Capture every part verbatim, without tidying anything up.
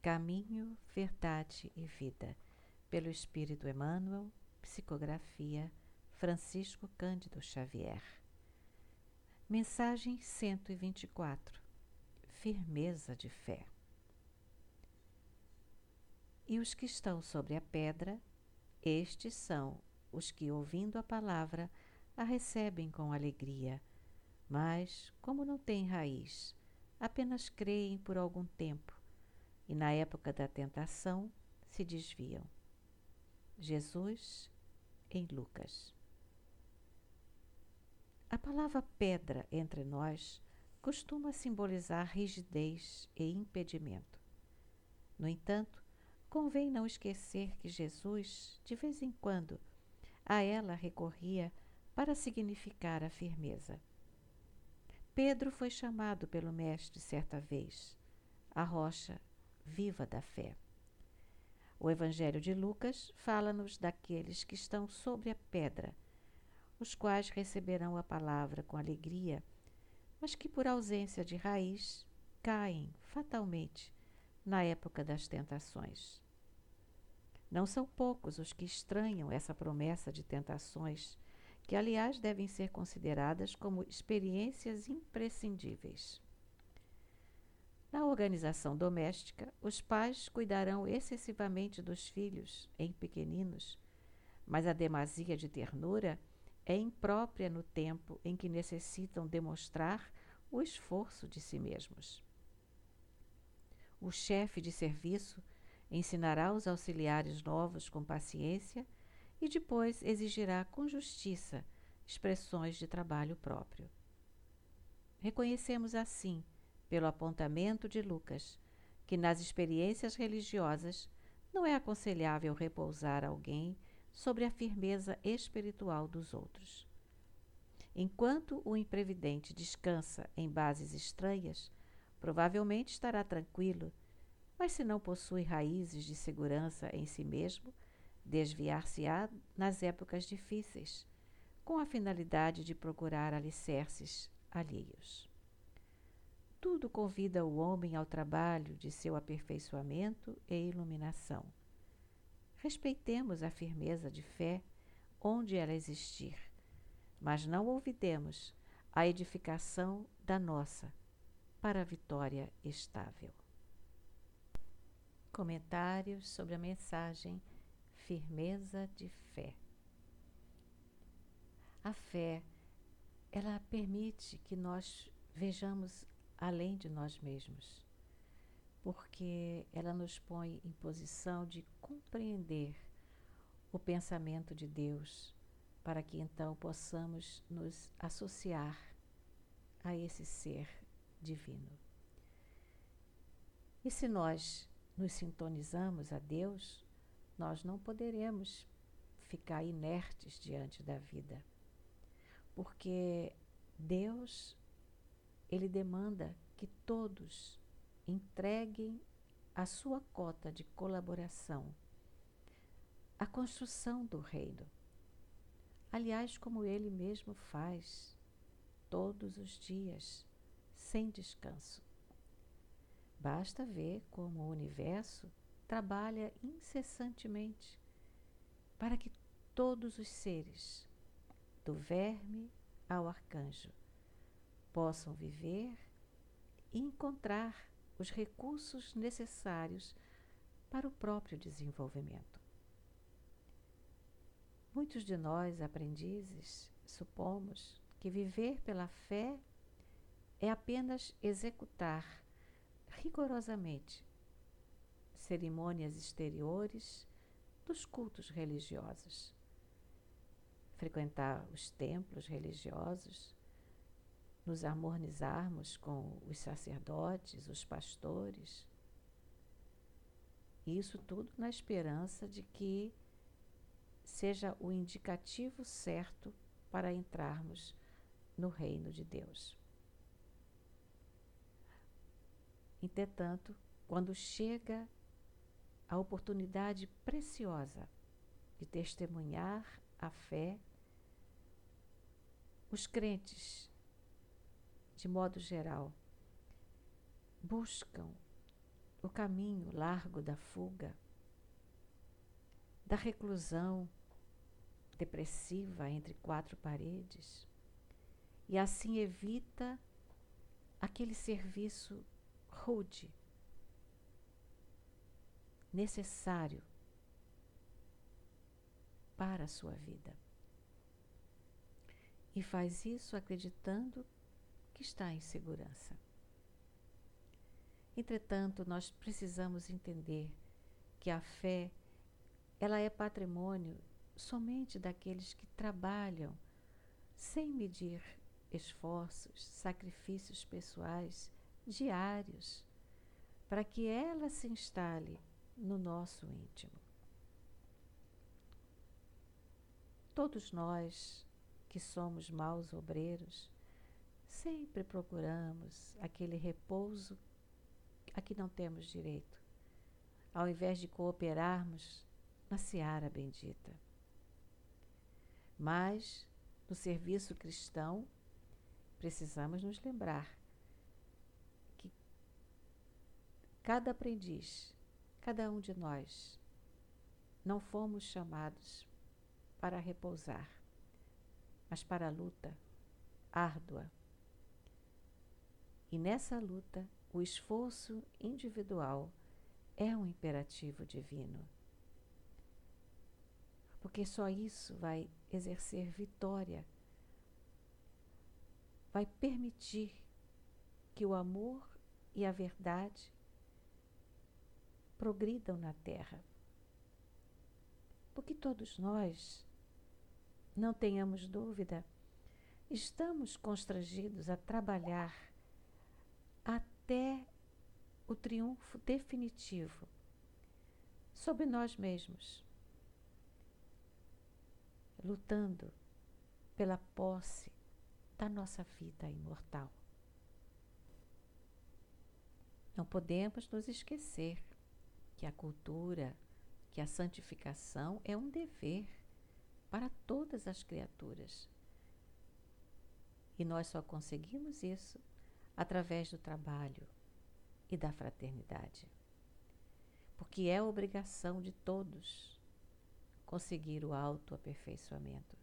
Caminho, Verdade e Vida, pelo Espírito Emmanuel, psicografia Francisco Cândido Xavier. Mensagem cento e vinte e quatro. Firmeza de fé. E os que estão sobre a pedra, estes são os que, ouvindo a palavra, a recebem com alegria, mas, como não têm raiz, apenas creem por algum tempo, e na época da tentação se desviam. Jesus, em Lucas. A palavra pedra entre nós costuma simbolizar rigidez e impedimento. No entanto, convém não esquecer que Jesus, de vez em quando, a ela recorria para significar a firmeza. Pedro foi chamado pelo Mestre certa vez, a rocha viva da fé. O Evangelho de Lucas fala-nos daqueles que estão sobre a pedra, os quais receberão a palavra com alegria, mas que por ausência de raiz caem fatalmente na época das tentações. Não são poucos os que estranham essa promessa de tentações, que aliás devem ser consideradas como experiências imprescindíveis. Na organização doméstica, os pais cuidarão excessivamente dos filhos em pequeninos, mas a demasia de ternura é imprópria no tempo em que necessitam demonstrar o esforço de si mesmos. O chefe de serviço ensinará os auxiliares novos com paciência e depois exigirá com justiça expressões de trabalho próprio. Reconhecemos assim, pelo apontamento de Lucas, que nas experiências religiosas não é aconselhável repousar alguém sobre a firmeza espiritual dos outros. Enquanto o imprevidente descansa em bases estranhas, provavelmente estará tranquilo, mas se não possui raízes de segurança em si mesmo, desviar-se-á nas épocas difíceis, com a finalidade de procurar alicerces alheios. Tudo convida o homem ao trabalho de seu aperfeiçoamento e iluminação. Respeitemos a firmeza de fé onde ela existir, mas não olvidemos a edificação da nossa para a vitória estável. Comentários sobre a mensagem Firmeza de Fé. A fé, ela permite que nós vejamos além de nós mesmos, porque ela nos põe em posição de compreender o pensamento de Deus, para que então possamos nos associar a esse ser divino. E se nós nos sintonizamos a Deus, nós não poderemos ficar inertes diante da vida, porque Deus, Ele demanda que todos entreguem a sua cota de colaboração à construção do reino. Aliás, como Ele mesmo faz todos os dias, sem descanso. Basta ver como o universo trabalha incessantemente para que todos os seres, do verme ao arcanjo, possam viver e encontrar os recursos necessários para o próprio desenvolvimento. Muitos de nós, aprendizes, supomos que viver pela fé é apenas executar rigorosamente cerimônias exteriores dos cultos religiosos, frequentar os templos religiosos, nos harmonizarmos com os sacerdotes, os pastores. Isso tudo na esperança de que seja o indicativo certo para entrarmos no reino de Deus. Entretanto, quando chega a oportunidade preciosa de testemunhar a fé, os crentes, de modo geral, buscam o caminho largo da fuga, da reclusão depressiva entre quatro paredes, e assim evita aquele serviço rude, necessário para a sua vida. E faz isso acreditando que está em segurança. Entretanto, nós precisamos entender que a fé, ela é patrimônio somente daqueles que trabalham sem medir esforços, sacrifícios pessoais diários, para que ela se instale no nosso íntimo. Todos nós que somos maus obreiros, sempre procuramos aquele repouso a que não temos direito, ao invés de cooperarmos na seara bendita. Mas, no serviço cristão, precisamos nos lembrar que cada aprendiz, cada um de nós, não fomos chamados para repousar, mas para a luta árdua. E nessa luta, o esforço individual é um imperativo divino, porque só isso vai exercer vitória, vai permitir que o amor e a verdade progridam na terra. Porque todos nós, não tenhamos dúvida, estamos constrangidos a trabalhar até o triunfo definitivo sobre nós mesmos, lutando pela posse da nossa vida imortal. Não podemos nos esquecer que a cultura, que a santificação é um dever para todas as criaturas. E nós só conseguimos isso através do trabalho e da fraternidade. Porque é obrigação de todos conseguir o autoaperfeiçoamento.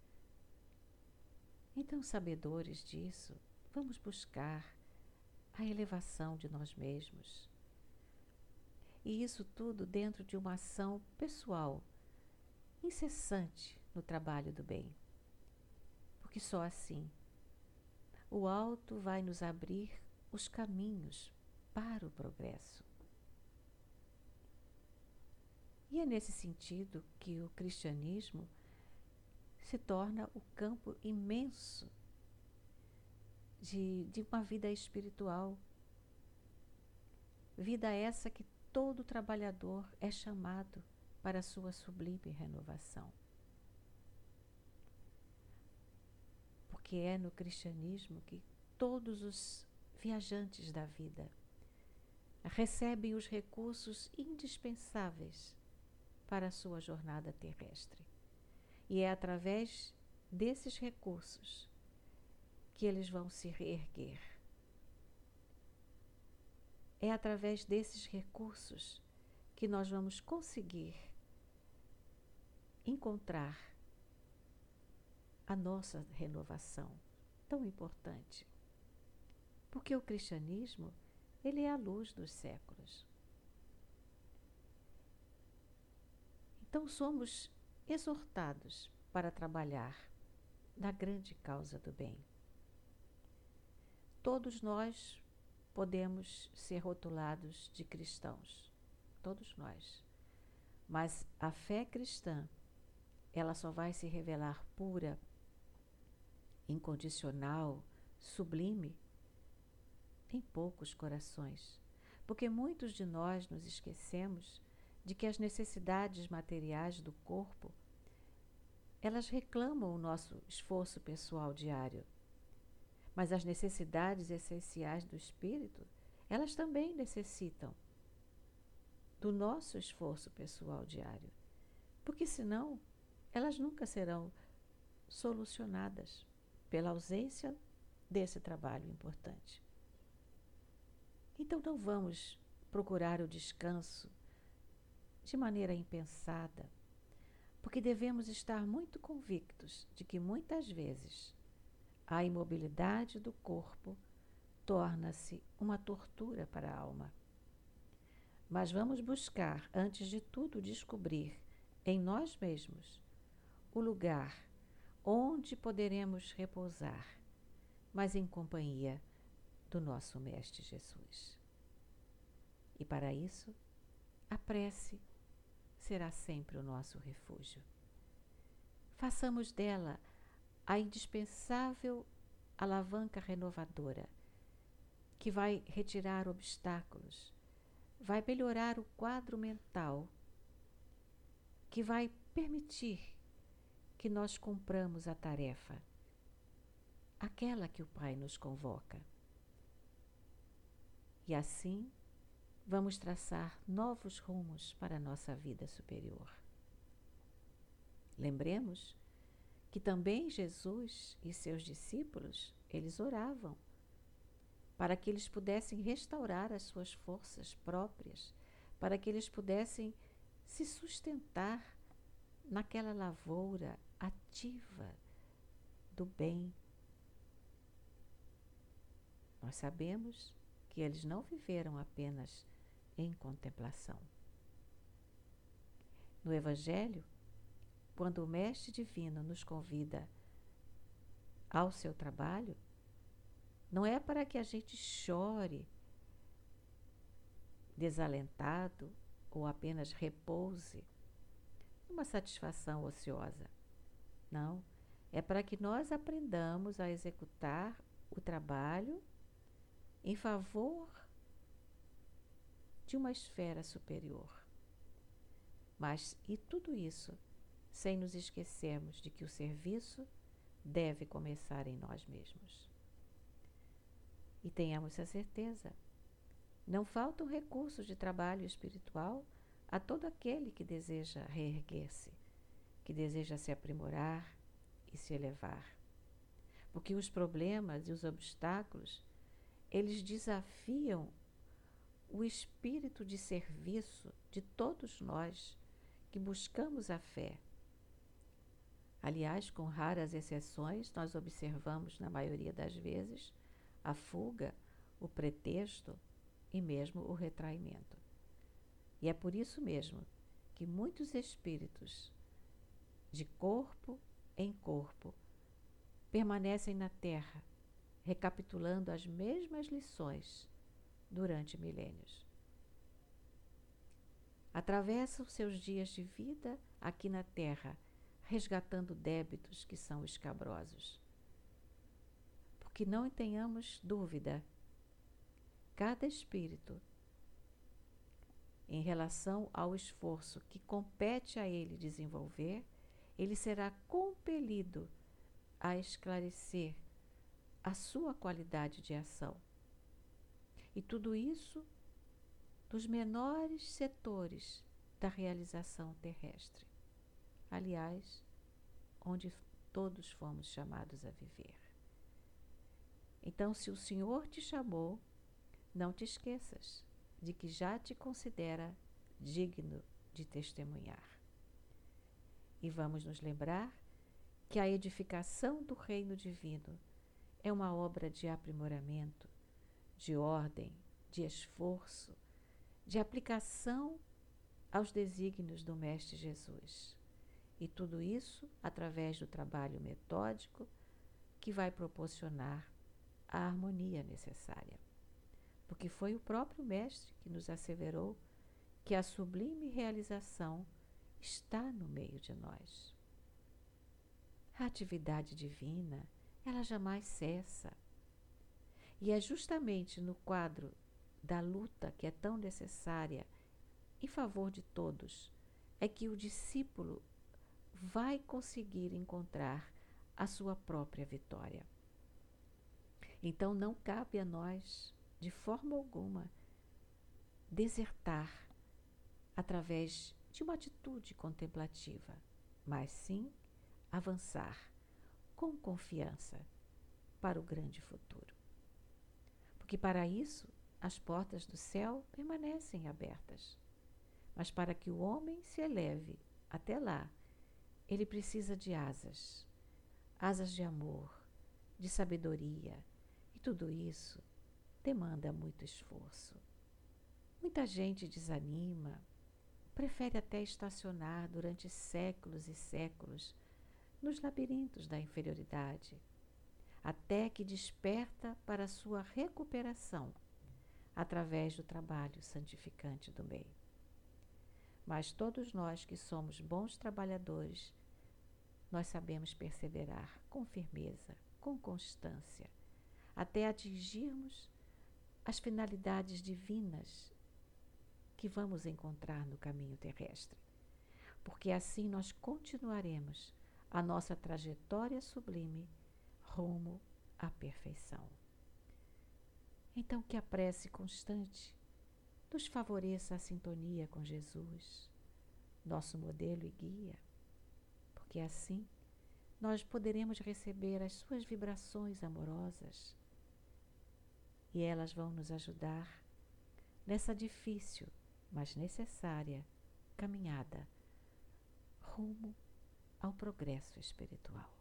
Então, sabedores disso, vamos buscar a elevação de nós mesmos. E isso tudo dentro de uma ação pessoal, incessante no trabalho do bem. Porque só assim o alto vai nos abrir os caminhos para o progresso. E é nesse sentido que o cristianismo se torna o campo imenso de, de uma vida espiritual. Vida essa que todo trabalhador é chamado para a sua sublime renovação. Porque é no cristianismo que todos os viajantes da vida recebem os recursos indispensáveis para a sua jornada terrestre. E é através desses recursos que eles vão se reerguer. É através desses recursos que nós vamos conseguir encontrar a nossa renovação, tão importante. Porque o cristianismo, ele é a luz dos séculos. Então somos exortados para trabalhar na grande causa do bem. Todos nós podemos ser rotulados de cristãos, todos nós. Mas a fé cristã, ela só vai se revelar pura, incondicional, sublime, em poucos corações. Porque muitos de nós nos esquecemos de que as necessidades materiais do corpo, elas reclamam o nosso esforço pessoal diário. Mas as necessidades essenciais do espírito, elas também necessitam do nosso esforço pessoal diário. Porque senão, elas nunca serão solucionadas pela ausência desse trabalho importante. Então não vamos procurar o descanso de maneira impensada, porque devemos estar muito convictos de que muitas vezes a imobilidade do corpo torna-se uma tortura para a alma. Mas vamos buscar, antes de tudo, descobrir em nós mesmos o lugar onde poderemos repousar, mas em companhia do nosso Mestre Jesus. E para isso, a prece será sempre o nosso refúgio. Façamos dela a indispensável alavanca renovadora, que vai retirar obstáculos, vai melhorar o quadro mental, que vai permitir que nós cumpramos a tarefa, aquela que o Pai nos convoca. E assim, vamos traçar novos rumos para a nossa vida superior. Lembremos que também Jesus e seus discípulos, eles oravam para que eles pudessem restaurar as suas forças próprias, para que eles pudessem se sustentar naquela lavoura ativa do bem. Nós sabemos que eles não viveram apenas em contemplação. No Evangelho, quando o Mestre Divino nos convida ao seu trabalho, não é para que a gente chore desalentado ou apenas repouse numa satisfação ociosa. Não, é para que nós aprendamos a executar o trabalho em favor de uma esfera superior. Mas, e tudo isso, sem nos esquecermos de que o serviço deve começar em nós mesmos. E tenhamos a certeza, não faltam recursos de trabalho espiritual a todo aquele que deseja reerguer-se, que deseja se aprimorar e se elevar. Porque os problemas e os obstáculos, eles desafiam o espírito de serviço de todos nós que buscamos a fé. Aliás, com raras exceções, nós observamos, na maioria das vezes, a fuga, o pretexto e mesmo o retraimento. E é por isso mesmo que muitos espíritos, de corpo em corpo, permanecem na Terra, recapitulando as mesmas lições durante milênios. Atravessam seus dias de vida aqui na Terra, resgatando débitos que são escabrosos. Porque não tenhamos dúvida, cada espírito, em relação ao esforço que compete a ele desenvolver, ele será compelido a esclarecer a sua qualidade de ação. E tudo isso dos menores setores da realização terrestre. Aliás, onde todos fomos chamados a viver. Então, se o Senhor te chamou, não te esqueças de que já te considera digno de testemunhar. E vamos nos lembrar que a edificação do reino divino é uma obra de aprimoramento, de ordem, de esforço, de aplicação aos desígnios do Mestre Jesus. E tudo isso através do trabalho metódico que vai proporcionar a harmonia necessária. Porque foi o próprio Mestre que nos asseverou que a sublime realização está no meio de nós. A atividade divina, ela jamais cessa. E é justamente no quadro da luta que é tão necessária em favor de todos, é que o discípulo vai conseguir encontrar a sua própria vitória. Então não cabe a nós, de forma alguma, desertar através de uma atitude contemplativa, mas sim avançar com confiança para o grande futuro. Porque para isso as portas do céu permanecem abertas. Mas para que o homem se eleve até lá, ele precisa de asas, asas de amor, de sabedoria, e tudo isso demanda muito esforço. Muita gente desanima, prefere até estacionar durante séculos e séculos nos labirintos da inferioridade, até que desperta para a sua recuperação através do trabalho santificante do bem. Mas todos nós que somos bons trabalhadores, nós sabemos perseverar com firmeza, com constância, até atingirmos as finalidades divinas que vamos encontrar no caminho terrestre, porque assim nós continuaremos a nossa trajetória sublime rumo à perfeição. Então, que a prece constante nos favoreça a sintonia com Jesus, nosso modelo e guia, porque assim nós poderemos receber as suas vibrações amorosas e elas vão nos ajudar nessa difícil, mas necessária caminhada rumo ao progresso espiritual.